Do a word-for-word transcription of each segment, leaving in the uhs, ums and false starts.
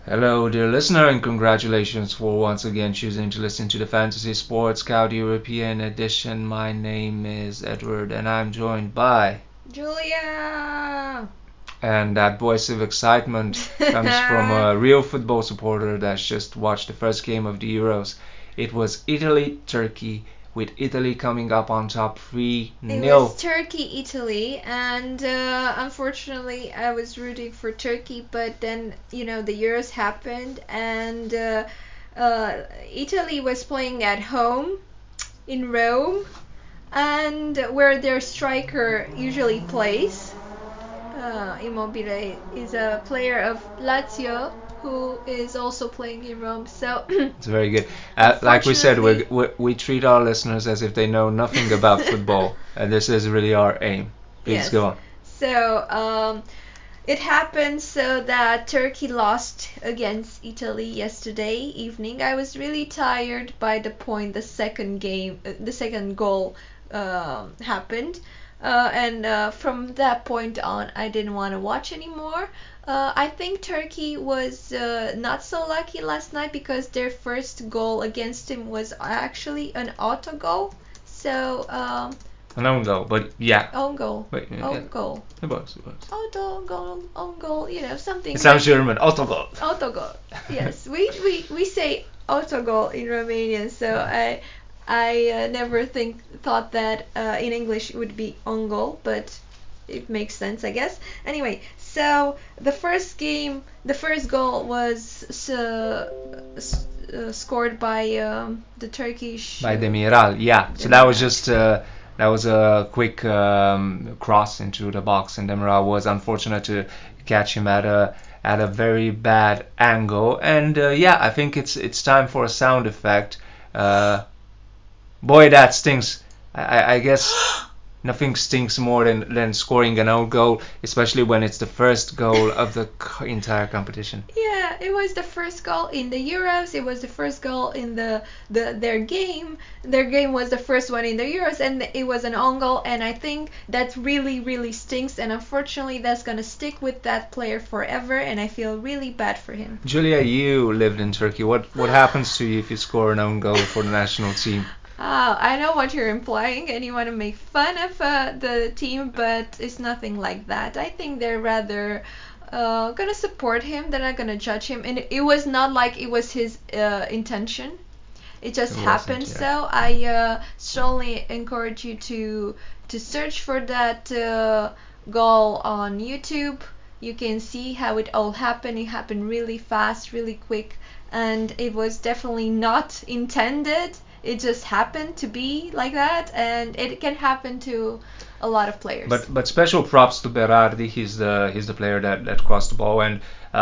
Hello, dear listener, and congratulations for once again choosing to listen to the Fantasy Sports Scout European Edition. My name is Edward, and I'm joined by Julia. And that voice of excitement comes from a real football supporter that's just watched the first game of the Euros. It was Italy-Turkey, with Italy coming up on top three nil. It was Turkey, Italy, and uh, unfortunately, I was rooting for Turkey, but then you know the Euros happened, and uh, uh, Italy was playing at home in Rome, and where their striker usually plays. Uh, Immobile is a player of Lazio who is also playing in Rome. So It's very good. Uh, like we said, we, we we treat our listeners as if they know nothing about football, and this is really our aim. Please yes. go on. So um, it happened so that Turkey lost against Italy yesterday evening. I was really tired by the point the second game, uh, the second goal uh, happened. Uh, and uh, from that point on, I didn't want to watch anymore. Uh, I think Turkey was uh, not so lucky last night because their first goal against him was actually an auto goal. So um, an own goal, but yeah. Own goal. Wait, own yeah. goal. It was, it was. Auto goal, own goal, you know, something. It sounds like German. Autogol. Autogol. Yes, we, we, we say autogol in Romanian, so I I uh, never think thought that uh, in English it would be own goal, but it makes sense, I guess. Anyway, so the first game, the first goal was uh, uh, scored by um, the Turkish. By Demiral, yeah. So that was just uh, that was a quick um, cross into the box, and Demiral was unfortunate to catch him at a at a very bad angle. And uh, yeah, I think it's it's time for a sound effect. Uh, boy, that stings. I, I guess nothing stinks more than, than scoring an own goal, especially when it's the first goal of the entire competition. Yeah, it was the first goal in the Euros. It was the first goal in the, the their game. Their game was the first one in the Euros, and it was an own goal. And I think that really, really stinks. And unfortunately, that's gonna stick with that player forever. And I feel really bad for him. Julia, you lived in Turkey. What what happens to you if you score an own goal for the national team? Oh, I know what you're implying, and you want to make fun of uh, the team, but it's nothing like that. I think they're rather uh, gonna support him. They're not gonna judge him, and it, it was not like it was his uh, intention. It just It happened. wasn't, yeah. So I uh, strongly encourage you to to search for that uh, goal on YouTube. You can see how it all happened. It happened really fast, really quick, and it was definitely not intended. It just happened to be like that, and it can happen to a lot of players. But but special props to Berardi. He's the he's the player that, that crossed the ball, and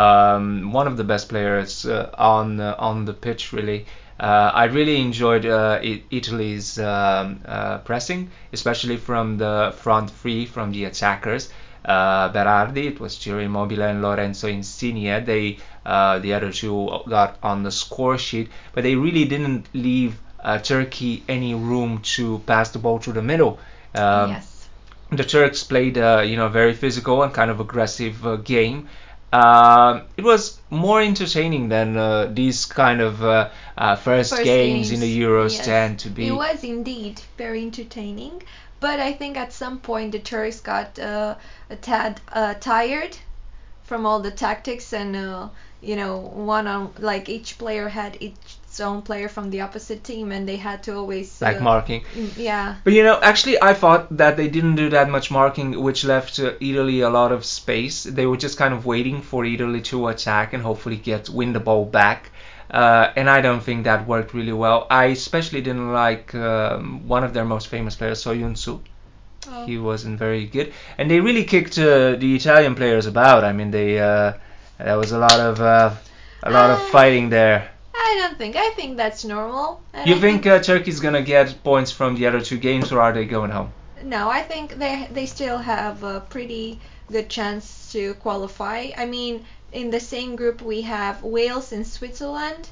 um, one of the best players uh, on uh, on the pitch, really. Uh, I really enjoyed uh, Italy's um, uh, pressing, especially from the front three, from the attackers. Uh, Berardi, it was Ciro Immobile and Lorenzo Insigne. They uh, the other two got on the score sheet, but they really didn't leave uh, Turkey any room to pass the ball through the middle. Um, yes. The Turks played, uh, you know, very physical and kind of aggressive uh, game. Uh, it was more entertaining than uh, these kind of uh, uh, first, First games, games in the Euros yes. tend to be. It was indeed very entertaining, but I think at some point the Turks got uh, a tad uh, tired from all the tactics, and uh, you know, one on like each player had its own player from the opposite team, and they had to always like uh, marking. Yeah. But you know, actually, I thought that they didn't do that much marking, which left uh, Italy a lot of space. They were just kind of waiting for Italy to attack and hopefully get win the ball back. Uh, and I don't think that worked really well. I especially didn't like um, one of their most famous players, Soyuncu. Oh. He wasn't very good, and they really kicked uh, the Italian players about. I mean, they uh, there was a lot of uh, a lot uh, of fighting there. I don't think. I think that's normal. And you I think, think uh, Turkey's gonna get points from the other two games, or are they going home? No, I think they they still have a pretty good chance to qualify. I mean, in the same group we have Wales and Switzerland.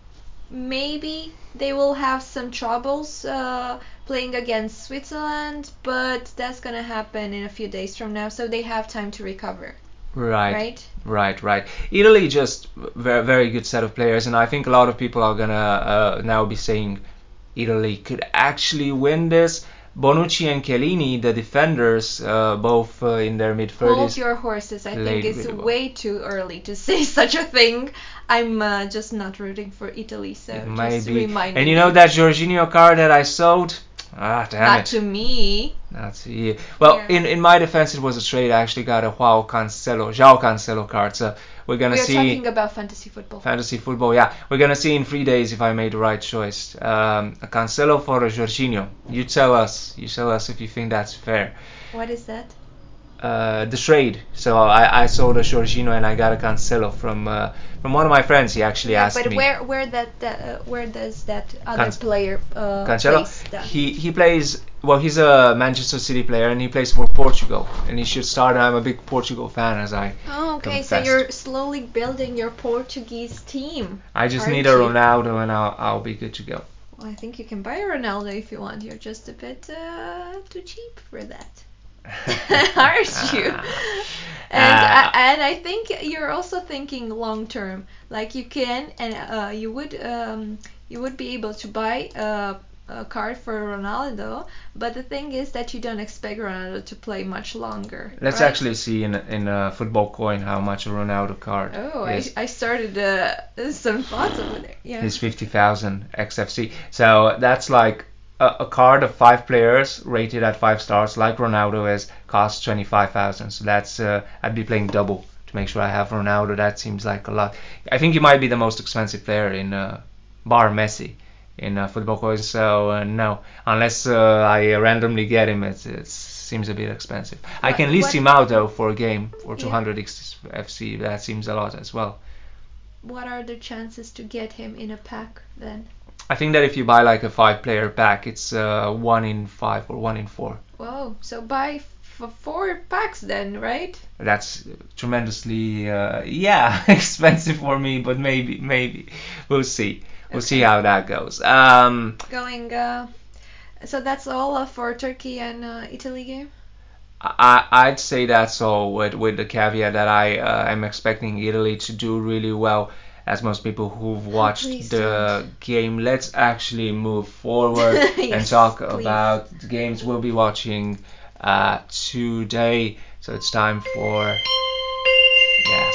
Maybe they will have some troubles uh, playing against Switzerland, but that's gonna happen in a few days from now, so they have time to recover. Right, right? right, right. Italy just very, very good set of players, and I think a lot of people are gonna uh, now be saying Italy could actually win this. Bonucci and Chiellini, the defenders, uh, both uh, in their mid Hold thirties, your horses. I think played it's really well. way too early to say such a thing. I'm uh, just not rooting for Italy, so It just might be. remind And me. you know that Jorginho card that I sold? Ah, damn Not it. to me. Not to you. Well, Yeah. in, in my defense, it was a trade. I actually got a Joao Cancelo, Joao Cancelo card. So we're gonna We are see talking about fantasy football. fantasy football. Yeah, we're gonna see in three days if I made the right choice. Um, a Cancelo for a Jorginho. You tell us. You tell us if you think that's fair. What is that? Uh, the trade. So I, I sold a Jorginho and I got a Cancelo from uh, from one of my friends. He actually Yeah, asked but me. where where that, that uh, where does that other Can- player uh, Cancelo. place then? He he plays. Well, he's a Manchester City player and he plays for Portugal. And he should start. I'm a big Portugal fan, as I. Oh, okay. So confessed. you're slowly building your Portuguese team. I just aren't need a you? Ronaldo and I'll I'll be good to go. Well, I think you can buy a Ronaldo if you want. You're just a bit uh, too cheap for that. Aren't you? And Uh, I, and I think you're also thinking long term. Like you can and uh, you would um, you would be able to buy a, a card for Ronaldo, but the thing is that you don't expect Ronaldo to play much longer. Let's right? actually see in in a football coin how much a Ronaldo card Oh, I, is. I started uh, some thoughts over there. Yeah. His fifty thousand X F C. So that's like a, a card of five players rated at five stars, like Ronaldo is, costs twenty-five thousand. So that's uh, I'd be playing double to make sure I have Ronaldo. That seems like a lot. I think he might be the most expensive player in uh, bar Messi in uh, football coins. So uh, no, unless uh, I randomly get him, it, it seems a bit expensive. I What- can lease what- him out though for a game for Yeah. two hundred X F C. That seems a lot as well. What are the chances to get him in a pack then? I think that if you buy like a five player pack, it's uh, one in five or one in four. Whoa, so buy f- four packs then, right? That's tremendously, uh, yeah, expensive for me, but maybe, maybe. We'll see. We'll see Okay. how that goes. Um, Going, uh, so that's all uh, for Turkey and uh, Italy game? I, I'd say that's all with, with the caveat that I uh, am expecting Italy to do really well. As most people who've watched please the don't. game, let's actually move forward and Yes, talk please. about the games we'll be watching uh, today. So it's time for yes,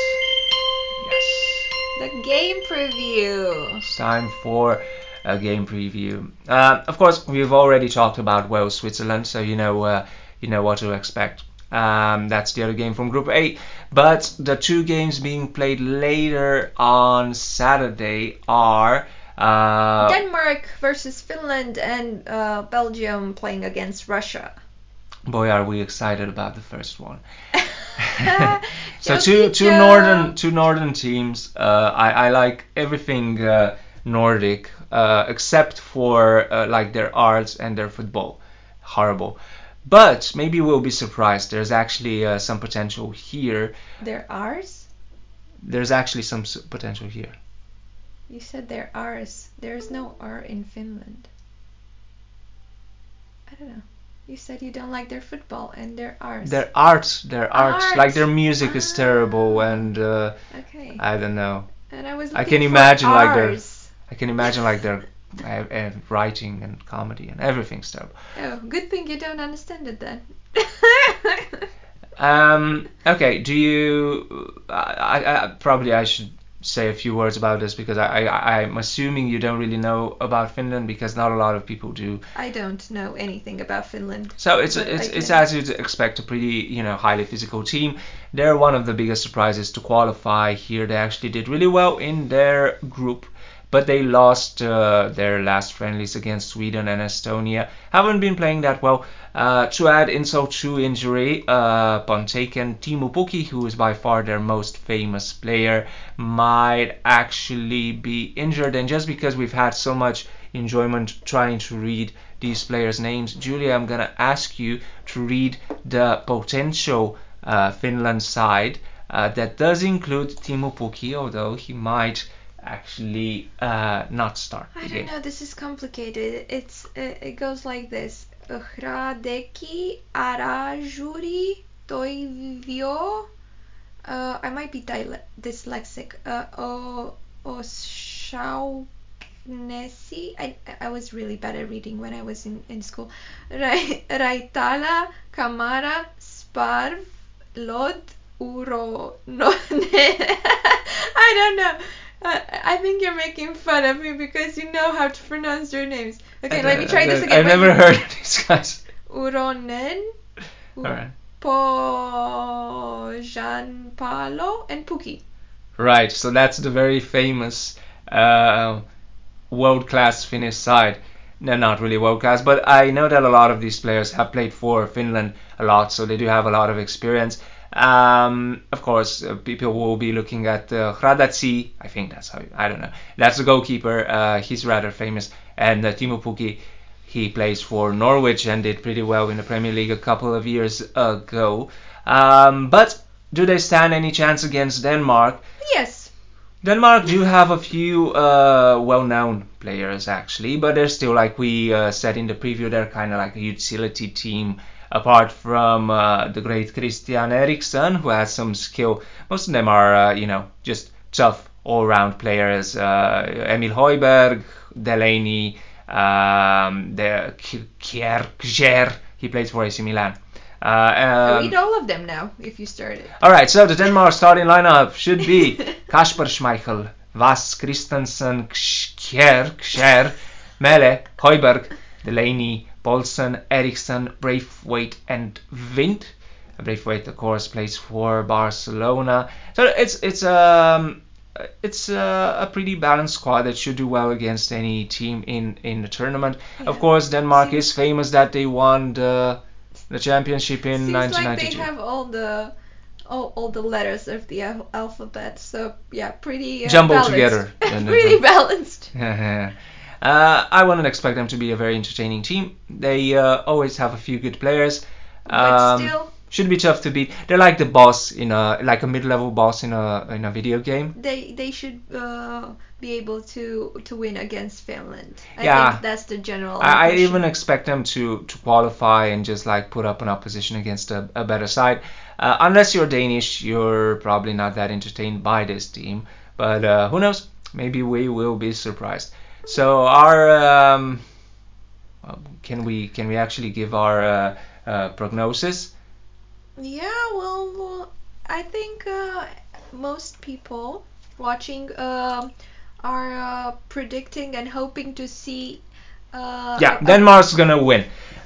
yes. The game preview. It's time for a game preview. Uh, of course, we've already talked about Wales, Switzerland, so you know uh, you know what to expect. Um, that's the other game from Group A. But the two games being played later on Saturday are uh, Denmark versus Finland and uh, Belgium playing against Russia. boy, are we excited about the first one. So Joe two two Joe. northern two northern teams. Uh, I I like everything uh, Nordic uh, except for uh, like their arts and their football. Horrible. But maybe we'll be surprised. There's actually uh, some potential here. They're ours? There's actually some s- potential here. You said they're ours. There's no R in Finland. I don't know. You said you don't like their football and they're ours. Their art, their art, Art. like their music is terrible, Ah. and uh, Okay. I don't know. And I was I looking can for imagine like their ours. I can imagine like their uh, uh, writing and comedy and everything's terrible. Oh, good thing you don't understand it then. Um, okay, do you? I, I probably I should say a few words about this because I, I I'm assuming you don't really know about Finland because not a lot of people do. I don't know anything about Finland. So it's but it's I it's can- as you'd expect, a pretty you know highly physical team. They're one of the biggest surprises to qualify here. They actually did really well in their group, but they lost uh, their last friendlies against Sweden and Estonia. Haven't been playing that well. Uh, to add insult to injury, uh, Pontaken Teemu Pukki, who is by far their most famous player, might actually be injured. And just because we've had so much enjoyment trying to read these players' names, Julia, I'm gonna ask you to read the potential uh, Finland side. Uh, that does include Teemu Pukki, although he might actually uh, not start the I game. don't know. This is complicated. It's uh, it goes like this: Hradeki Arajuri Toivio uh, I might be dyle- dyslexic. Uh, o Oshaughnessy. I I was really bad at reading when I was in in school. Rai- Raitala, Kamara, Sparv, Lod, Uro, no. I don't know. Uh, I think you're making fun of me because you know how to pronounce their names. Okay, I let me don't- try I this don't- again. I've Wait, never wait. heard of these guys. Uronen, U- Alright. Po Gianpaolo, and Puki. Right, so that's the very famous uh, world-class Finnish side. They're not really world-class, but I know that a lot of these players have played for Finland a lot, so they do have a lot of experience. Um, of course, uh, people will be looking at uh, Hradatsi, I think that's how, I don't know. That's the goalkeeper, uh, he's rather famous. And uh, Timo Pukki, he plays for Norwich and did pretty well in the Premier League a couple of years ago. Um, but do they stand any chance against Denmark? Yes. Denmark do have a few uh, well-known players actually, but they're still, like we uh, said in the preview, they're kind of like a utility team. Apart from uh, the great Christian Eriksen, who has some skill, most of them are, uh, you know, just tough all-round players. Uh, Emil Højbjerg, Delaney, um, the Kjær, he plays for A C Milan. Uh, um, Read all of them now if you started. Alright, so the Denmark starting lineup should be Kasper Schmeichel, Vas Christensen, Kjær, Kjær, Mele, Højbjerg, Delaney, Bolson, Eriksen, Braithwaite, and Vint. Braithwaite, of course, plays for Barcelona. So it's it's um it's uh, a pretty balanced squad that should do well against any team in in the tournament. Yeah. Of course, Denmark Seems- is famous that they won the the championship in Seems nineteen like ninety-two. they have all the all, all the letters of the al- alphabet. So yeah, pretty uh, Jumbled balanced. together, and then Really jum- balanced. uh, I wouldn't expect them to be a very entertaining team. They uh, always have a few good players. But Um, still, should be tough to beat. They're like the boss in a like a mid-level boss in a in a video game. they they should uh, be able to to win against Finland. I Yeah. think that's the general I, I impression. even expect them to, to qualify and just like put up an opposition against a, a better side. Uh, unless you're Danish, you're probably not that entertained by this team. But uh, who knows? Maybe we will be surprised. So our um, well, can we can we actually give our uh, uh, prognosis? Yeah, well, well I think uh, most people watching uh, are uh, predicting and hoping to see. Uh, Yeah, a- Denmark's gonna win.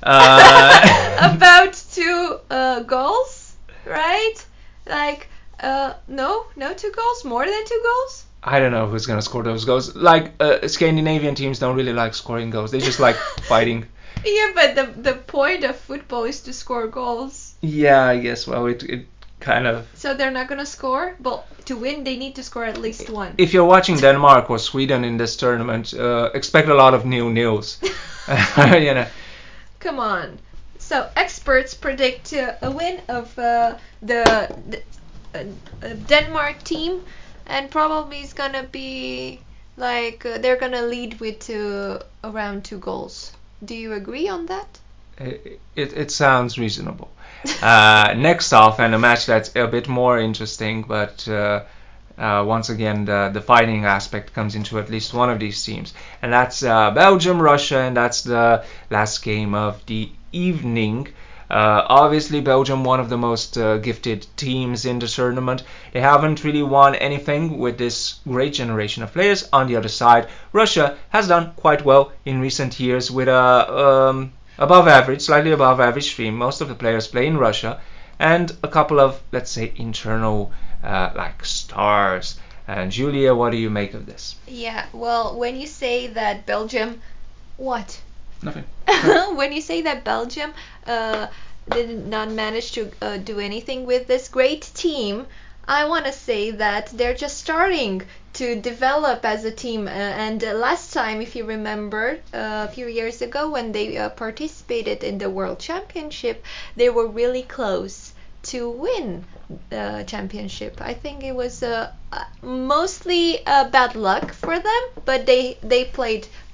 Uh, about two uh, goals, right? Like, uh, no, no two goals, more than two goals. I don't know who's gonna score those goals. Like uh, Scandinavian teams don't really like scoring goals. They just like fighting. Yeah, but the the point of football is to score goals. Yeah, I guess. Well, it it kind of. So they're not gonna score. But to win, they need to score at least one. If you're watching Denmark or Sweden in this tournament, uh, expect a lot of nil nils. You know. Come on. So experts predict uh, a win of uh, the, the uh, uh, Denmark team, and probably it's gonna be like uh, they're gonna lead with uh, around two goals. Do you agree on that? It, it, it sounds reasonable. Uh, next off, and a match that's a bit more interesting, but uh, uh, once again, the, the fighting aspect comes into at least one of these teams, and that's uh, Belgium, Russia, and that's the last game of the evening. Uh, obviously, Belgium, one of the most uh, gifted teams in the tournament. They haven't really won anything with this great generation of players. On the other side, Russia has done quite well in recent years with a um, above average, slightly above average team. Most of the players play in Russia, and a couple of, let's say, internal uh, like stars. And Julia, what do you make of this? Yeah. Well, when you say that Belgium, what? Nothing. When you say that Belgium uh, did not manage to uh, do anything with this great team, I want to say that they're just starting to develop as a team. Uh, and uh, last time, if you remember, uh, a few years ago when they uh, participated in the World Championship, they were really close to win the championship. I think it was uh, uh, mostly uh, bad luck for them, but they they played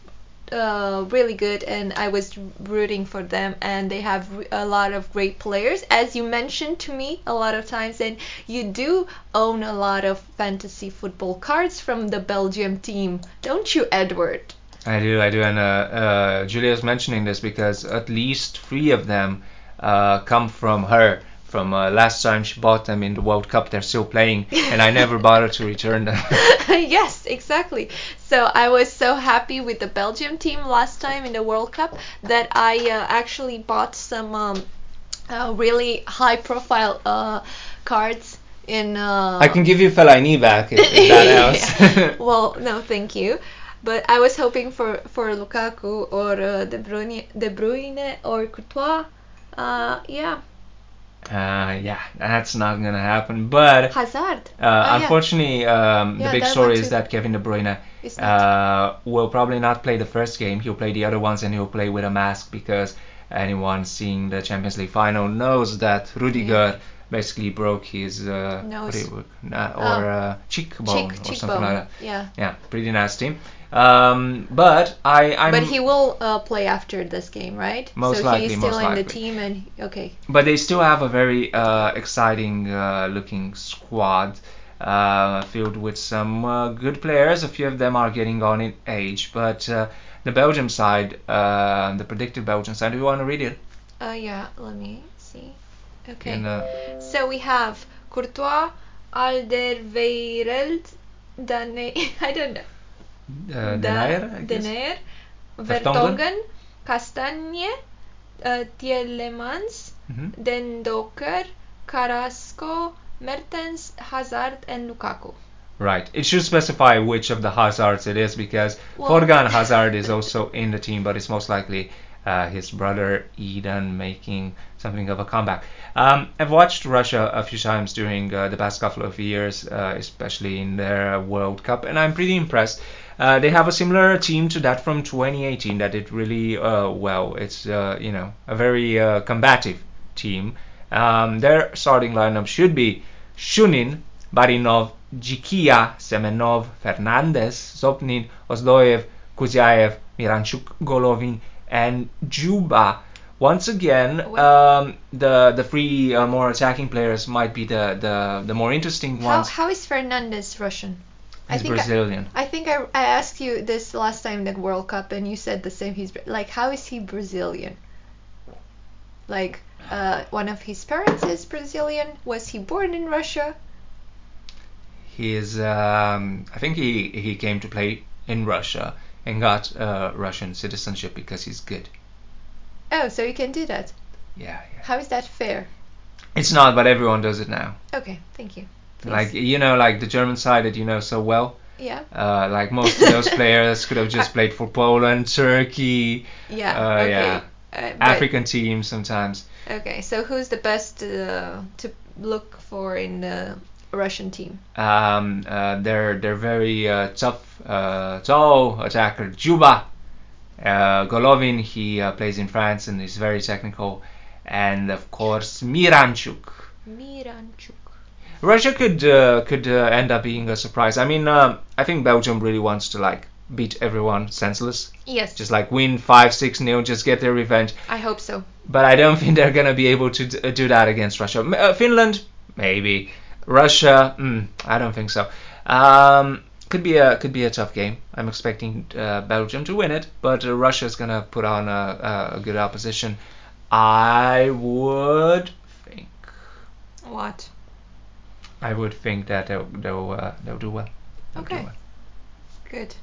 uh, really good, and I was rooting for them, and they have a lot of great players, as you mentioned to me a lot of times, and you do own a lot of fantasy football cards from the Belgium team, don't you, Edward? I do, I do, and uh, uh, Julia's mentioning this because at least three of them uh, come from her. From uh, last time she bought them in the World Cup, they're still playing, and I never bothered to return them. Yes, exactly. So I was so happy with the Belgium team last time in the World Cup that I uh, actually bought some um, uh, really high-profile uh, cards in. Uh, I can give you Fellaini back if, if that helps. Well, no, thank you. But I was hoping for for Lukaku or uh, De Bruyne, De Bruyne or Courtois. Uh, yeah. Uh, yeah, that's not gonna happen. But Hazard. uh, Oh, unfortunately, yeah. um, Yeah, the big that story one is too. that Kevin De Bruyne It's uh, will probably not play the first game. He'll play the other ones, and he'll play with a mask because anyone seeing the Champions League final knows that Rudiger basically broke his uh, Nose. what do you, uh, or Oh. uh, cheekbone Cheek, or cheekbone. something like that. Yeah. Yeah, pretty nasty. Um, but I, I'm. But he will uh, play after this game, right? Most so likely, he's still most in likely. the team, and okay. But they still have a very uh, exciting uh, looking squad uh, filled with some uh, good players. A few of them are getting on in age, but uh, the Belgium side, uh, the predicted Belgium side, do you want to read it? Uh, yeah, let me see. Okay. In, uh, So we have Courtois, Alderweireld, Dane, I don't know. uh, Denayer, I guess. Denayer, Vertonghen. Vertonghen, Castagne, uh, Tielemans, Mhm. Den Doker, Carrasco, Mertens, Hazard, and Lukaku. Right. It should specify which of the Hazards it is because Well- Thorgan Hazard is also in the team, but it's most likely uh, his brother Eden making something of a comeback. Um, I've watched Russia a few times during uh, the past couple of years, uh, especially in their World Cup, and I'm pretty impressed. Uh, they have a similar team to that from twenty eighteen that did really uh, well. It's uh, you know a very uh, combative team. Um, their starting lineup should be Shunin, Barinov, Jikia, Semenov, Fernandez, Zopnin, Ozdoev, Kuzyaev, Miranchuk, Golovin, and Juba. Once again, um, the the three uh, more attacking players might be the, the, the more interesting How, ones. how is Fernandez Russian? He's I think Brazilian. I, I think I, I asked you this last time in the World Cup, and you said the same. He's Bra- like, how is he Brazilian? Like, uh, one of his parents is Brazilian. Was he born in Russia? He is. Um, I think he he came to play in Russia and got uh, Russian citizenship because he's good. Oh, so you can do that. Yeah, yeah. How is that fair? It's not, but everyone does it now. Okay, thank you. Please. Like you know, like the German side that you know so well. Yeah. Uh, like most of those players could have just played for Poland, Turkey. Yeah. Uh, okay. yeah. Uh, but- African teams sometimes. Okay, so who's the best uh, to look for in the Russian team? Um, uh, they're they're very uh, tough, uh, tall attacker. Juba, uh, Golovin. He uh, plays in France and is very technical, and of course Miranchuk. Miranchuk. Russia could uh, could uh, end up being a surprise. I mean, um, I think Belgium really wants to like beat everyone senseless. Yes. Just like win five six nil, just get their revenge. I hope so. But I don't think they're gonna be able to d- do that against Russia. M- uh, Finland, maybe. Russia, mm, I don't think so. Um, could be a could be a tough game. I'm expecting uh, Belgium to win it, but uh, Russia's gonna put on a, a good opposition. I would think. What? I would think that they'll they'll, uh, they'll do well. They'll do Okay. well. Good.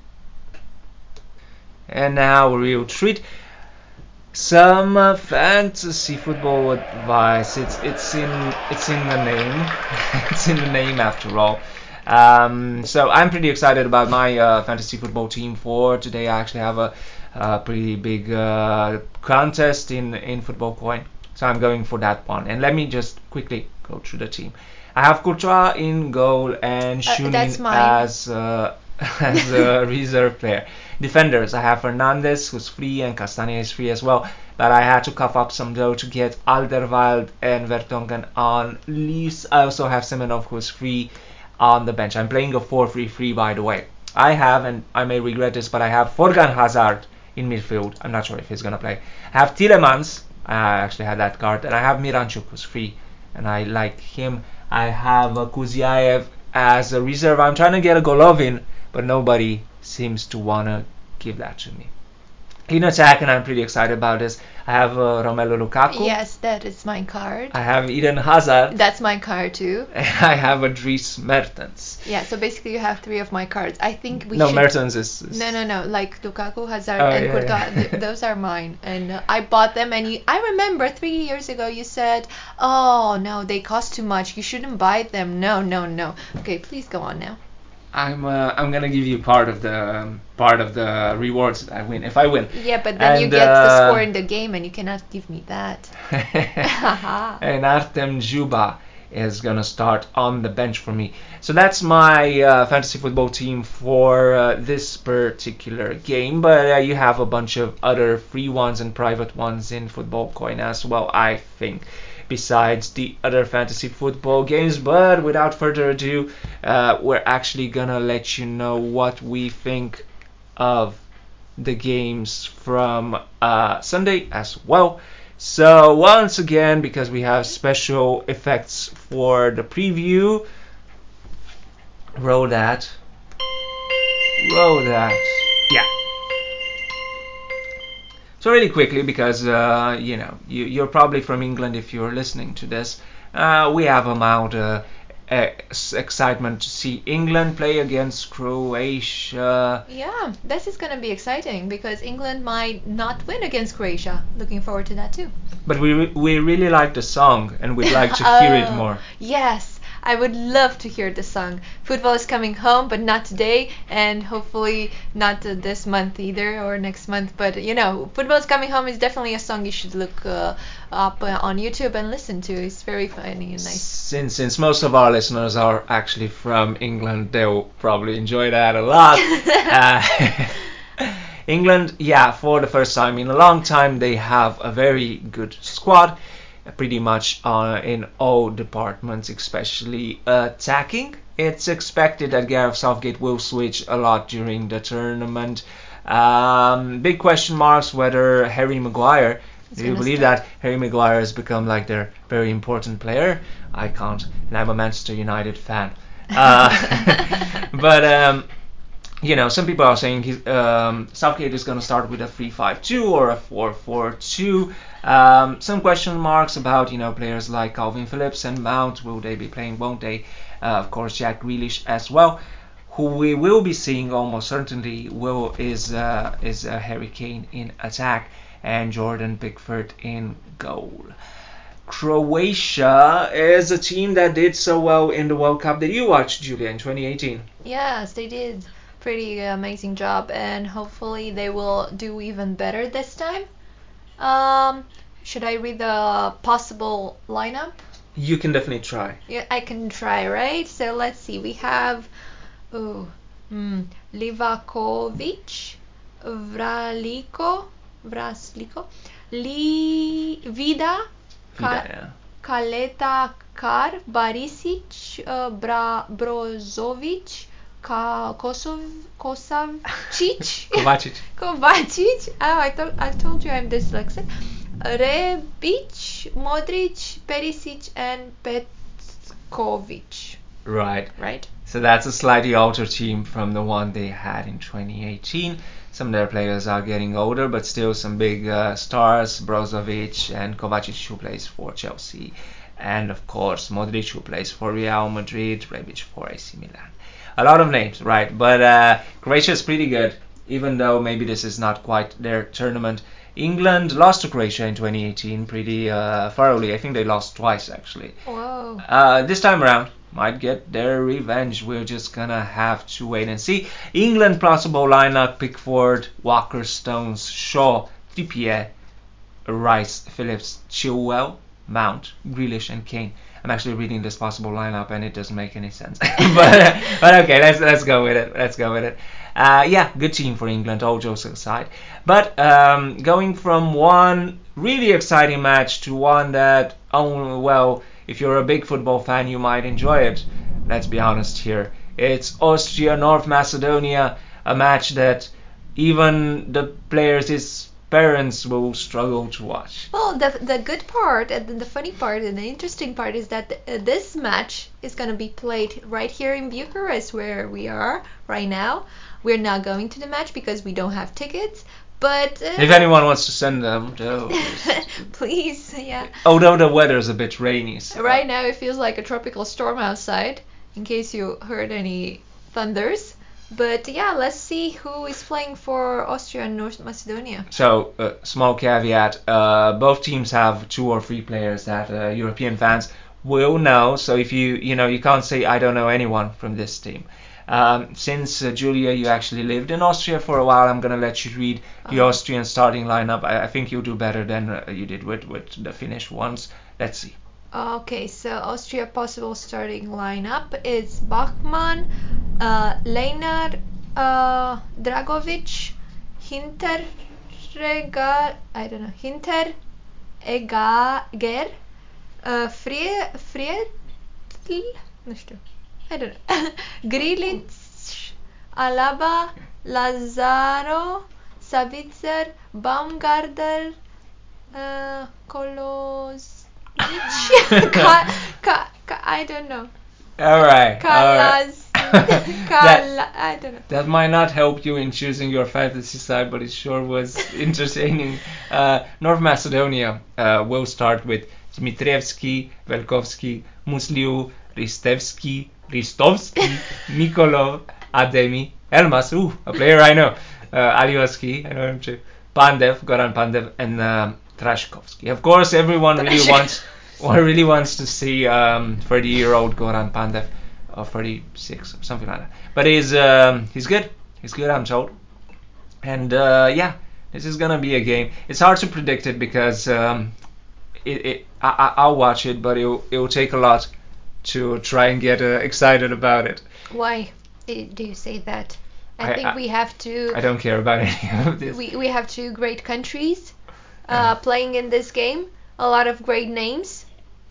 And now a real treat. Some uh, fantasy football advice. It's it's in it's in the name. It's in the name after all. Um, so I'm pretty excited about my uh, fantasy football team for today. I actually have a, a pretty big uh, contest in in Football Coin, so I'm going for that one. And let me just quickly go through the team. I have Courtois in goal and Uh, that's Shunin mine. as uh, as a reserve player. Defenders, I have Fernandez, who's free, and Castagne is free as well. But I had to cough up some dough to get Alderweireld and Vertonghen on lease. I also have Semenov, who's free on the bench. I'm playing a four three three, by the way. I have, and I may regret this, but I have Thorgan Hazard in midfield. I'm not sure if he's gonna play. I have Tielemans. I actually had that card, and I have Miranchuk, who's free, and I like him. I have uh, Kuziaev as a reserve. I'm trying to get a Golovin, but nobody seems to wanna give that to me. In attack, and I'm pretty excited about this, I have uh, Romelu Lukaku. Yes, that is my card. I have Eden Hazard. That's my card too. And I have a Dries Mertens. Yeah, so basically you have three of my cards. I think we no, should... Mertens is, is... No, no, no. Like Lukaku, Hazard, oh, and yeah, Courtois. yeah. Th- those are mine. And uh, I bought them. And you, I remember three years ago you said, oh, no, they cost too much. You shouldn't buy them. No, no, no. Okay, please go on now. I'm uh, I'm gonna give you part of the um, part of the rewards that I win if I win. Yeah, but then and, you get uh, the score in the game, and you cannot give me that. And Artem Juba is gonna start on the bench for me. So that's my uh, fantasy football team for uh, this particular game. But uh, you have a bunch of other free ones and private ones in Football Coin as well, I think, besides the other fantasy football games. But without further ado, uh, we're actually gonna let you know what we think of the games from uh, Sunday as well. So once again, because we have special effects for the preview, roll that, roll that, yeah. So really quickly, because uh, you know you, you're probably from England if you're listening to this, uh, we have amount uh, ex- excitement to see England play against Croatia. Yeah, this is gonna be exciting because England might not win against Croatia. Looking forward to that too. But we re- we really like the song and we'd like to hear it Oh, more. Yes, I would love to hear the song. Football is coming home, but not today, and hopefully not uh, this month either or next month. But you know, Football is Coming Home is definitely a song you should look uh, up uh, on YouTube and listen to. It's very funny and nice. Since since most of our listeners are actually from England, they'll probably enjoy that a lot. uh, England, yeah, for the first time in a long time, they have a very good squad, pretty much uh, in all departments, especially attacking. It's expected that Gareth Southgate will switch a lot during the tournament. Um, big question marks whether Harry Maguire, do you believe start. that Harry Maguire has become like their very important player? I can't, and I'm a Manchester United fan. Uh, but um, you know, some people are saying he's, um, Southgate is going to start with a three five two or a four four two. Um, some question marks about, you know, players like Calvin Phillips and Mount. Will they be playing? Won't they? Uh, of course, Jack Grealish as well. Who we will be seeing almost certainly will is uh, is uh, Harry Kane in attack and Jordan Pickford in goal. Croatia is a team that did so well in the World Cup that you watched, Julia, in twenty eighteen. Yes, they did. Pretty amazing job, and hopefully they will do even better this time. Um, should I read the possible lineup? You can definitely try. Yeah, I can try, right? So let's see. We have oh, mm, Livakovic, Vraliko, Vrasliko, Li Vida, Ka- Vida, yeah. Kaleta Kar, Barisic, uh, Bra- Brozovic, Ka- Kosov, Kosavcic, Kovacic. Kovacic. Oh, I told I told you I'm dyslexic. Rebic, Modric, Perisic, and Petkovic. Right. Right. So that's a slightly altered team from the one they had in twenty eighteen. Some of their players are getting older, but still some big uh, stars. Brozovic and Kovacic, who plays for Chelsea. And of course, Modric, who plays for Real Madrid. Rebic for A C Milan. A lot of names, right? But uh, Croatia is pretty good, even though maybe this is not quite their tournament. England lost to Croatia in twenty eighteen pretty uh, thoroughly. I think they lost twice, actually. Whoa. Uh, this time around, might get their revenge. We're just gonna have to wait and see. England possible lineup: Pickford, Walker, Stones, Shaw, Trippier, Rice, Phillips, Chilwell, Mount, Grealish, and Kane. I'm actually reading this possible lineup and it doesn't make any sense. but but okay, let's let's go with it. Let's go with it. Uh, yeah, good team for England, all jokes aside. But um, going from one really exciting match to one that, oh well, if you're a big football fan, you might enjoy it. Let's be honest here. It's Austria, North Macedonia, a match that even the players, his parents, will struggle to watch. Well, the the good part and the funny part and the interesting part is that uh, this match is going to be played right here in Bucharest, where we are right now. We're not going to the match because we don't have tickets. But uh, if anyone wants to send them, please, yeah. Although the weather is a bit rainy. So. Right now it feels like a tropical storm outside, in case you heard any thunders. But yeah, let's see who is playing for Austria and North Macedonia. So, uh, small caveat, uh, both teams have two or three players that uh, European fans will know. So if you, you know, you can't say I don't know anyone from this team. Um, since uh, Julia, you actually lived in Austria for a while, I'm gonna let you read the uh-huh. Austrian starting lineup. I, I think you'll do better than uh, you did with, with the Finnish ones. Let's see. Okay, so Austria possible starting lineup is Bachmann, uh, Leinar, uh, Dragovic, Hinteregger, I don't know, Hinter, Egager, uh, Frie, Friedl, no știu, I don't know, Grilic, Alaba, Lazaro, Savitzer, Baumgartner, uh, Kolos. ka, ka, ka, I don't know. All right. Kalas. Kala, I don't know. That might not help you in choosing your fantasy side, but it sure was entertaining. Uh, North Macedonia uh, will start with Dmitrievski, Velkovski, Musliu, Ristevski, Ristovski, Mikolov, Ademi, Elmas, ooh, a player I know, uh, Alioski, I know him too, Pandev, Goran Pandev, and um, Trashkovsky. Of course, everyone really wants, really wants to see um, thirty-year-old Goran Pandev, or thirty-six, or something like that. But he's um, he's good. He's good, I'm told. And uh, yeah, this is gonna be a game. It's hard to predict it because um, it, it I, I'll watch it, but it'll it'll take a lot to try and get uh, excited about it. Why do you say that? I, I think I, we have to. I don't care about any of this. We we have two great countries. Uh, playing in this game, a lot of great names.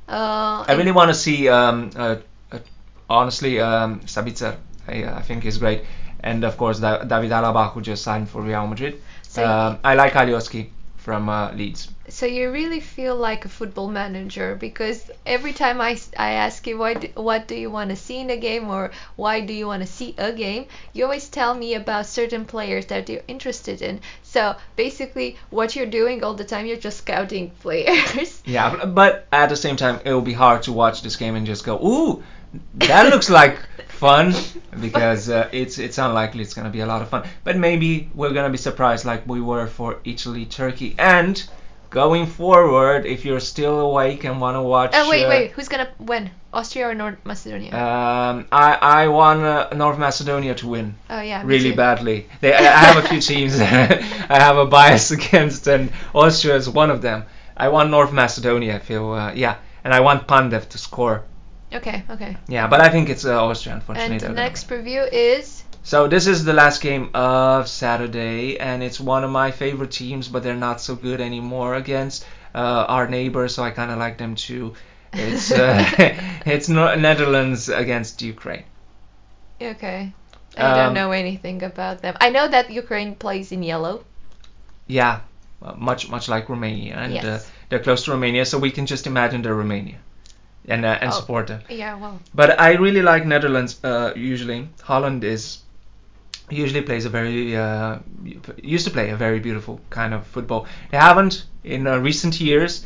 Uh, I really want to see, um, uh, uh, honestly, um, Sabitzer. I, uh, I think he's great, and of course da- David Alaba, who just signed for Real Madrid. So um, I like Alioski from uh, Leeds. So you really feel like a football manager, because every time I, I ask you what, what do you want to see in a game, or why do you want to see a game, you always tell me about certain players that you're interested in. So basically what you're doing all the time, you're just scouting players. Yeah, but at the same time, it will be hard to watch this game and just go, ooh, that looks like fun, because uh, it's it's unlikely it's going to be a lot of fun. But maybe we're going to be surprised like we were for Italy, Turkey, and going forward, if you're still awake and want to watch... Oh, wait, uh, wait. Who's going to win? Austria or North Macedonia? Um, I, I want uh, North Macedonia to win. Oh, yeah. Really badly. They, I have a few teams I have a bias against, and Austria is one of them. I want North Macedonia, I feel, uh, yeah. And I want Pandev to score. Okay, okay. Yeah, but I think it's uh, Austria, unfortunately. And the next preview is... So this is the last game of Saturday, and it's one of my favorite teams, but they're not so good anymore against uh, our neighbors, so I kind of like them too. It's uh, it's no- Netherlands against Ukraine. Okay. I Um, don't know anything about them. I know that Ukraine plays in yellow. Yeah, uh, much much like Romania, and Yes. uh, they're close to Romania, so we can just imagine they're Romania, and uh, and Oh, support them. Yeah, well. But I really like Netherlands. Uh, usually, Holland is usually plays a very uh, used to play a very beautiful kind of football. They haven't in uh, recent years,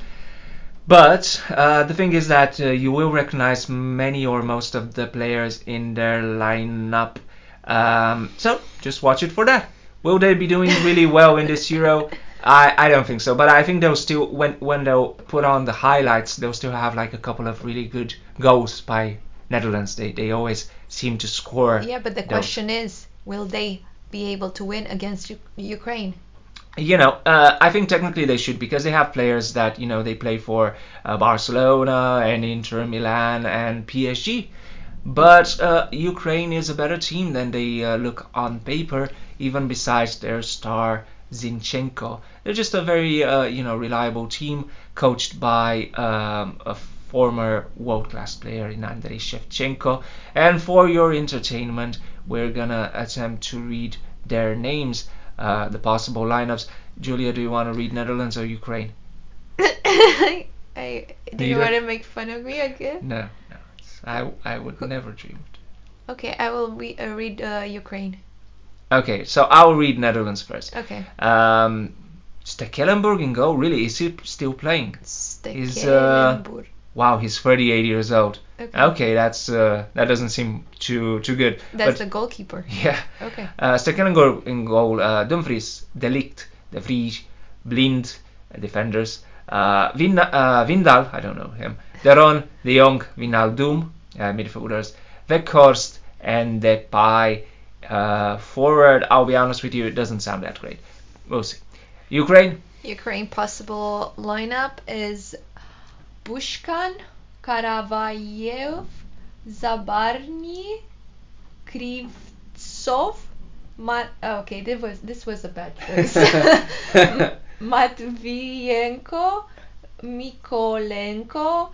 but uh, the thing is that uh, you will recognize many or most of the players in their lineup. Um, so just watch it for that. Will they be doing really well in this Euro? I, I don't think so, but I think they'll still, when when they'll put on the highlights, they'll still have like a couple of really good goals by Netherlands. They they always seem to score. Yeah, but the those. question is, will they be able to win against U- Ukraine? You know, uh, I think technically they should, because they have players that, you know, they play for uh, Barcelona and Inter Milan and P S G. But uh, Ukraine is a better team than they uh, look on paper, even besides their star Zinchenko. They're just a very, uh, you know, reliable team, coached by um, a former world-class player in Andrei Shevchenko. And for your entertainment, we're gonna attempt to read their names. uh, the possible lineups. Julia, do you want to read Netherlands or Ukraine? I, do you Neither? want to make fun of me again? No, no. It's, I, I would never dream of it. Okay, I will re- uh, read uh, Ukraine. Okay, so I'll read Netherlands first. Okay. Um, Stekelenburg in goal. Really, is he still playing? He's, uh, Stekelenburg. wow, he's thirty-eight years old. Okay. Okay, that's uh, that doesn't seem too too good. That's but, the goalkeeper. Yeah. Okay. Uh, Stekelenburg in goal. Uh, Dumfries, De Ligt, De Vries, Blind, uh, defenders. Uh, Vin- uh, Vindal, I don't know him. Deron, De Jong, Wijnaldum, uh, midfielders. Weghorst and Depay. Uh, forward, I'll be honest with you, it doesn't sound that great. We'll see. Ukraine. Ukraine possible lineup is Bushkan, Karavayev, Zabarny, Krivtsov, Mat. Oh, okay, this was this was a bad choice. Matvienko, Mikolenko,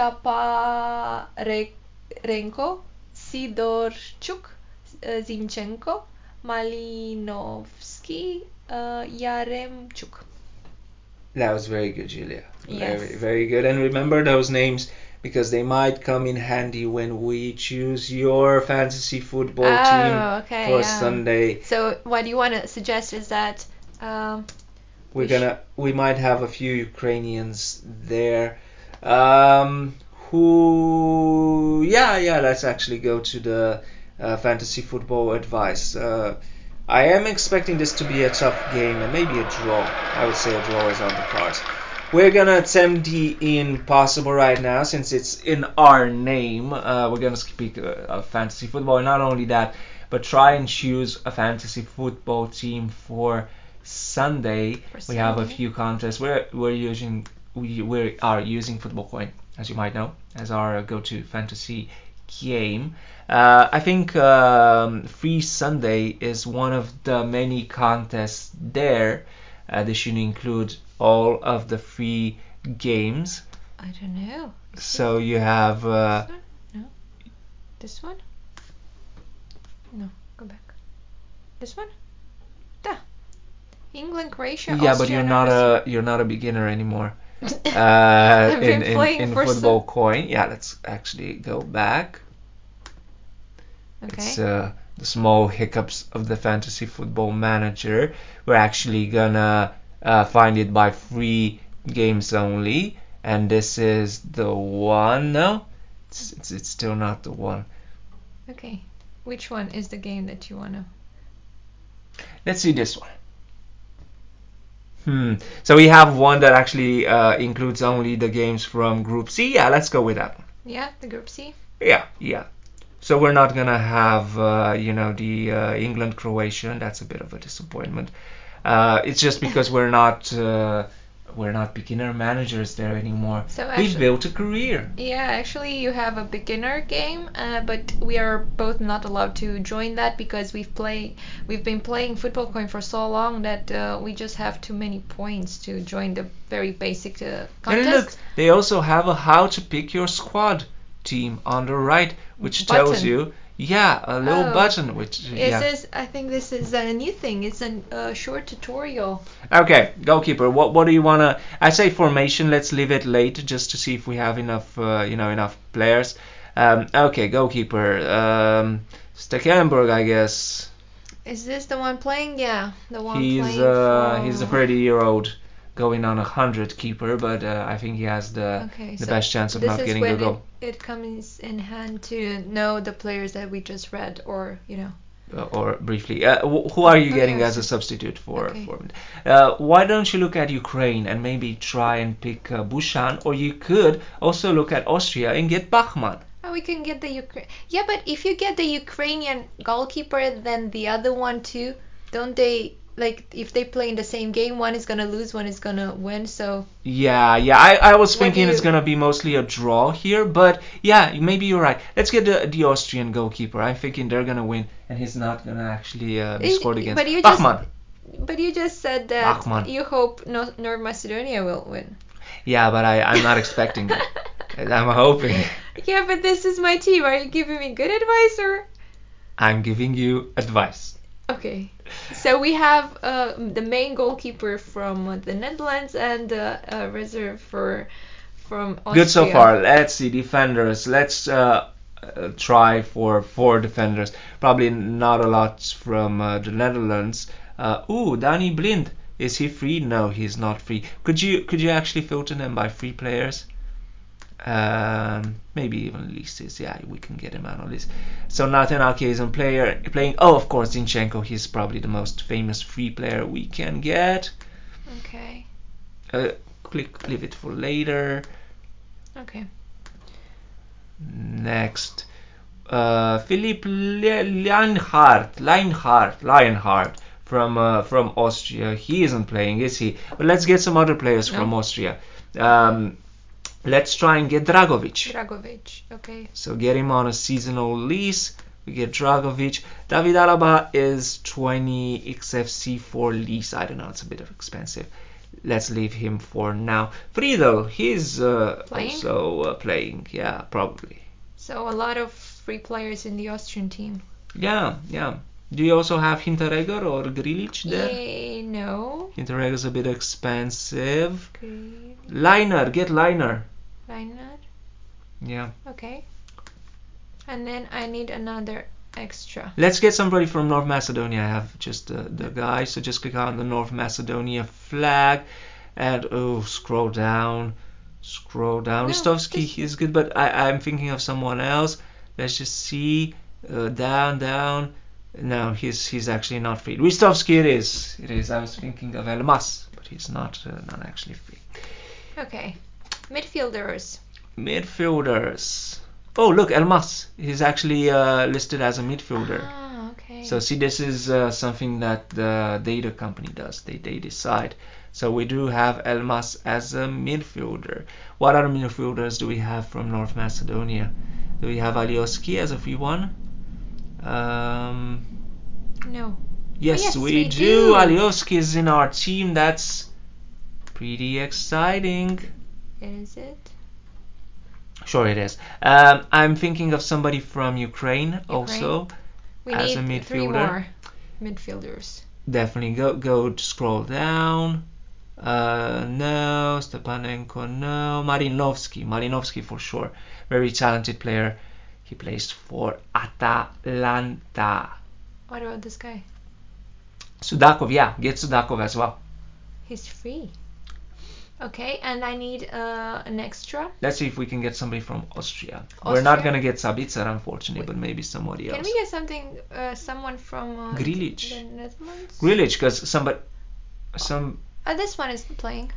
Shaparenko, Sidorchuk, uh, Zinchenko, Malinovsky, uh, Yaremchuk. That was very good, Julia. Yes. Very, very good. And remember those names because they might come in handy when we choose your fantasy football Oh, team okay, for yeah. Sunday. So what you want to suggest is that um, We're we gonna, we might have a few Ukrainians there. Um, who? Yeah, yeah. Let's actually go to the uh, fantasy football advice. Uh, I am expecting this to be a tough game and maybe a draw. I would say a draw is on the cards. We're gonna attempt the impossible right now since it's in our name. Uh, we're gonna speak uh, of fantasy football, and not only that, but try and choose a fantasy football team for Sunday. For we have a Sunday. few contests. We're we're using we we are using Football Coin, as you might know, as our go-to fantasy game. Uh, I think um, Free Sunday is one of the many contests there. Uh, this should include all of the free games. I don't know. So you have. Uh, This one? No. This one? No. Go back. This one? Da. England, Croatia, yeah, Austria, but you're and not Austria. a you're not a beginner anymore. Uh, I've been in in, playing in for Football some- Coin. Yeah, let's actually go back. Okay. It's uh, the small hiccups of the fantasy football manager. We're actually gonna uh, find it by free games only, and this is the one. No, it's it's, it's still not the one. Okay. Which one is the game that you wanna? Let's see this one. Hmm. So we have one that actually uh, includes only the games from Group C. Yeah, let's go with that one. Yeah, the Group C. Yeah, yeah. So we're not gonna have, uh, you know, the uh, England Croatia. That's a bit of a disappointment. Uh, it's just because we're not uh, we're not beginner managers there anymore. So We've actually- built a career. Yeah, actually, you have a beginner game, uh, but we are both not allowed to join that because we've play we've been playing Football Coin for so long that uh, we just have too many points to join the very basic uh, And contest. look, they also have a how to pick your squad team on the right, which tells Button. you, yeah, a little Oh. button, which It yeah. says, I think this is a new thing. It's a uh, short tutorial. Okay, goalkeeper. What what do you wanna? I say formation. Let's leave it late just to see if we have enough, uh, you know, enough players. Um, okay, goalkeeper. Um, Stekelenburg, I guess. Is this the one playing? Yeah, the one He's playing. uh for... he's a thirty-year-old going on a hundred keeper, but uh, I think he has the Okay, the so best chance of this not is getting when the goal. It, it comes in hand to know the players that we just read, or you know. Uh, or briefly, uh, wh- who are you Oh, getting yeah, as a so- substitute for? okay. for uh, why don't you look at Ukraine and maybe try and pick uh, Bushan, or you could also look at Austria and get Bachmann. Oh, we can get the Ukraine. Yeah, but if you get the Ukrainian goalkeeper, then the other one too, don't they? Like, if they play in the same game, one is gonna lose, one is gonna win. So Yeah, yeah. I, I was What thinking do it's you- gonna be mostly a draw here, but yeah, maybe you're right. Let's get the, the Austrian goalkeeper. I'm thinking they're gonna win, and he's not gonna actually uh, be Eh, scored against. but you just- Bachmann. But you just said that Bachmann. you hope North, North Macedonia will win. Yeah, but I, I'm not expecting that. I'm hoping. Yeah, but this is my team. Are you giving me good advice or? I'm giving you advice. Okay. So we have uh, the main goalkeeper from uh, the Netherlands and uh, a reserve for from Austria. Good so far. Let's see defenders. Let's uh, uh, try for four defenders. Probably not a lot from uh, the Netherlands. Uh, ooh, Danny Blind. Is he free? No, he's not free. Could you could you actually filter them by free players? Um, maybe even Lisis. Yeah, we can get him out on this. So Nathan Ake is a player playing. Oh, of course, Zinchenko. He's probably the most famous free player we can get. Okay. Uh, click leave it for later. Okay. Next, uh, Philipp Leinhardt, Leinhardt, Leinhardt from uh, from Austria. He isn't playing, is he? But let's get some other players No. from Austria. Um, let's try and get Dragovic. Dragovic. Okay. So get him on a seasonal lease. We get Dragovic. David Alaba is twenty X F C for lease. I don't know, it's a bit expensive. Let's leave him for now. Friedel, he's uh, Playing? also uh, playing. Yeah, probably. So a lot of free players in the Austrian team. Yeah, yeah. Do you also have Hinteregger or Grilic there? Yeah, no. Hinteregger's a bit expensive. Green. Liner, get Liner. Liner. Yeah. Okay. And then I need another extra. Let's get somebody from North Macedonia. I have just the, the guy, so just click on the North Macedonia flag and oh, scroll down, scroll down. No, Ristovski, this- he's good, but I, I'm thinking of someone else. Let's just see, uh, down, down. No, he's he's actually not free. Ristovski, it is, it is. I was thinking of Elmas, but he's not uh, not actually free. Okay. Midfielders. Midfielders. Oh, look, Elmas. He's actually uh, listed as a midfielder. Ah, okay. So see, this is uh, something that the data company does. They they decide. So we do have Elmas as a midfielder. What other midfielders do we have from North Macedonia? Do we have Alioski as a free one? Um, no. yes, yes, we, we do. do. Alioski is in our team. That's pretty exciting. Is it? Sure, it is. Um, I'm thinking of somebody from Ukraine, also. We As a need three midfielder. more midfielders. Definitely go go scroll down. Uh, no, Stepanenko, no. Marinovsky, Marinovsky for sure. Very talented player. He plays for Atalanta. What about this guy? Sudakov, yeah, get Sudakov as well. He's free. Okay, and I need uh, an extra. Let's see if we can get somebody from Austria. We're Austria? not gonna get Sabitzer, unfortunately, Wait. but maybe somebody else. Can we get something, uh, someone from uh, Grilic. the Netherlands? Grilic, because somebody, some. Uh, this one is playing.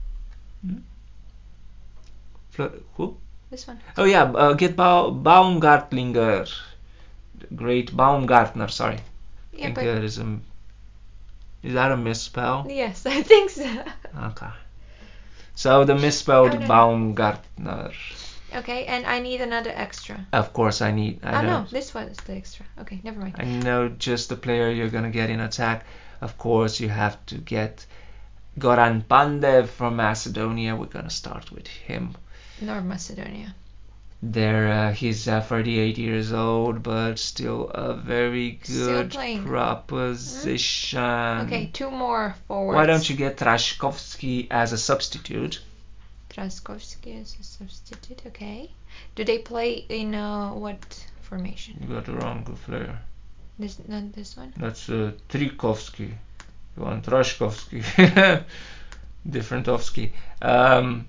Who? This one. Oh yeah, uh, get ba- Baumgartlinger. Great Baumgartner, sorry. I Yeah, think but there is a. Is that a misspell? yes, I think so. Okay. So the misspelled Oh, no, no. Baumgartner. Okay, and I need another extra. Of course, I need. I oh know. no, this one is the extra. Okay, never mind. I know just the player you're gonna get in attack. Of course, you have to get Goran Pandev from Macedonia. We're gonna start with him. North Macedonia. There, uh, he's uh, thirty-eight years old, but still a very Still good playing. proposition. Okay, two more forwards. Why don't you get Trashkovsky as a substitute? Traskovsky is a substitute. Okay. Do they play in uh, what formation? You got the wrong player. This not this one. That's uh, Trikovsky. You want Trashkovsky. Differentovsky. Um,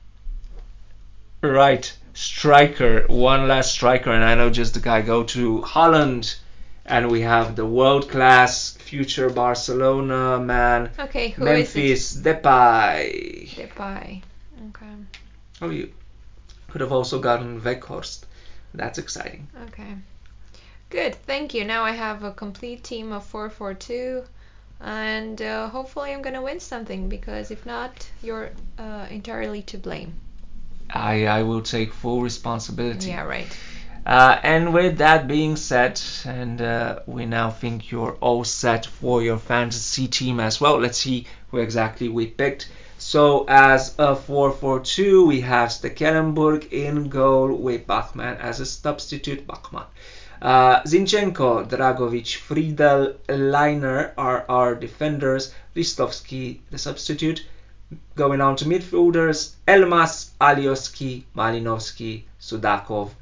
right. Striker. One last striker, and I know just the guy. Go to Holland, and we have the world-class future Barcelona man. Okay, who Memphis is Depay. it? Depay. Okay. Oh, you could have also gotten Weghorst. That's exciting. Okay. Good. Thank you. Now I have a complete team of four four two, and uh, hopefully I'm gonna win something. Because if not, you're uh, entirely to blame. I, I will take full responsibility. Yeah. Right. Uh, and with that being said, and uh, we now think you're all set for your fantasy team as well. Let's see who exactly we picked. So as a four four two, we have Stekelenburg in goal with Bachmann as a substitute. Bachmann. Uh, Zinchenko, Dragovic, Friedel, Leiner are our defenders. Ristovski, the substitute. Going on to midfielders, Elmas, Alioski, Malinovski, Sudakov,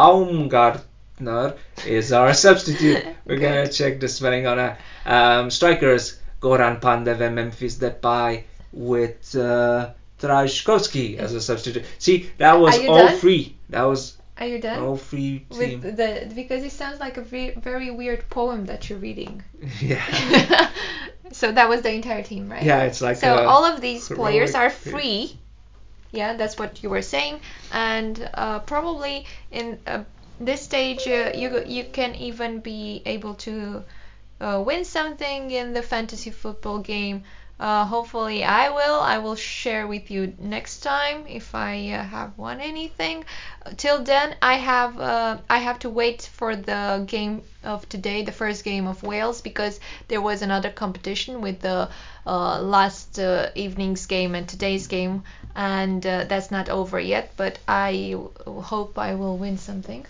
Baumgartner is our substitute. We're going to check the spelling on that. Um, strikers, Goran Pandev and Memphis Depay with uh, Trajkovski as a substitute. See, that was all done? free. That was Are you done? all free team. With the because it sounds like a very, very weird poem that you're reading. Yeah. So that was the entire team, right? Yeah, it's like so a all of these heroic players are thing. free. Yeah, that's what you were saying, and uh, probably in uh, this stage uh, you you can even be able to uh, win something in the fantasy football game. Uh, hopefully I will. I will share with you next time if I uh, have won anything. Till then, I have uh, I have to wait for the game of today, the first game of Wales, because there was another competition with the uh, last uh, evening's game and today's game, and uh, that's not over yet. But I hope I will win something.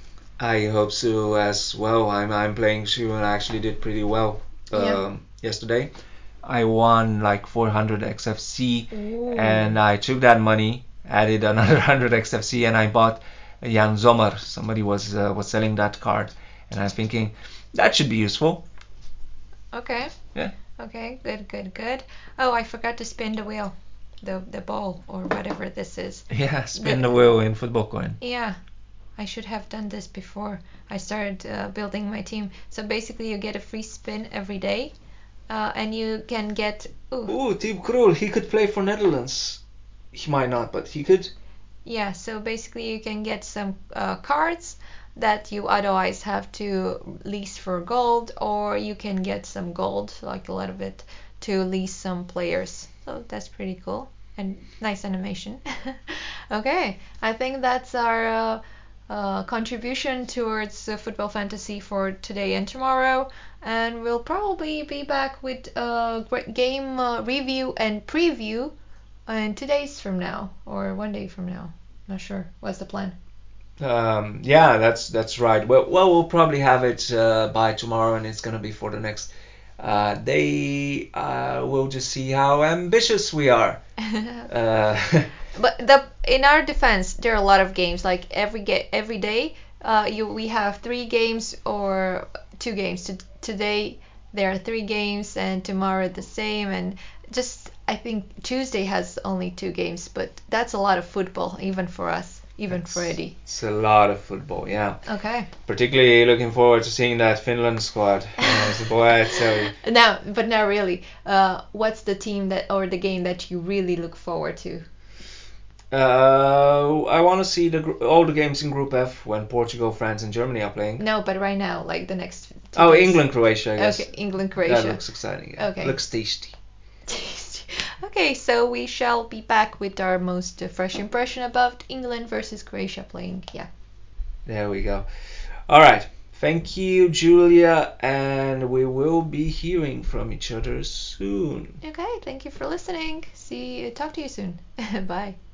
I hope so as well. I'm I'm playing too and I actually did pretty well um, Yeah. yesterday. I won like four hundred X F C Ooh. and I took that money, added another one hundred X F C and I bought Jan Sommer. Somebody was uh, was selling that card and I was thinking that should be useful. Okay. Yeah. Okay, good, good, good. Oh, I forgot to spin the wheel, the the ball or whatever this is. Yeah, spin The- the wheel in football coin. Yeah, I should have done this before I started uh, building my team. So basically, you get a free spin every day, uh, and you can get. Ooh, Ooh, Team Krul, he could play for Netherlands. He might not, but he could. yeah, so basically, you can get some uh, cards that you otherwise have to lease for gold, or you can get some gold, like a lot of it, to lease some players. So that's pretty cool and nice animation. Okay, I think that's our uh, uh, contribution towards uh, football fantasy for today and tomorrow, and we'll probably be back with a great game uh, review and preview in two days from now or one day from now. Not sure. What's the plan? Um, yeah, that's that's right. Well, well, we'll probably have it uh, by tomorrow, and it's gonna be for the next uh, day. Uh, we'll just see how ambitious we are. Uh, But the in our defense, there are a lot of games. Like every ga- every day, uh, you we have three games or two games. To, today there are three games, and tomorrow the same. And just I think Tuesday has only two games, but that's a lot of football, even for us, even for Eddie. it's a lot of football, yeah. Okay. Particularly looking forward to seeing that Finland squad. Uh, boy, I tell you. Now, but now really, uh, what's the team that or the game that you really look forward to? Uh, I want to see the gr- all the games in Group F when Portugal, France, and Germany are playing. No, but right now, like the next. Two Oh, days. England, Croatia, I guess. Okay, England, Croatia. That looks exciting. Yeah. Okay. Looks tasty. Okay, so we shall be back with our most uh, fresh impression about England versus Croatia playing. Yeah. There we go. All right. Thank you, Julia, and we will be hearing from each other soon. Okay, thank you for listening. See, talk to you soon. Bye.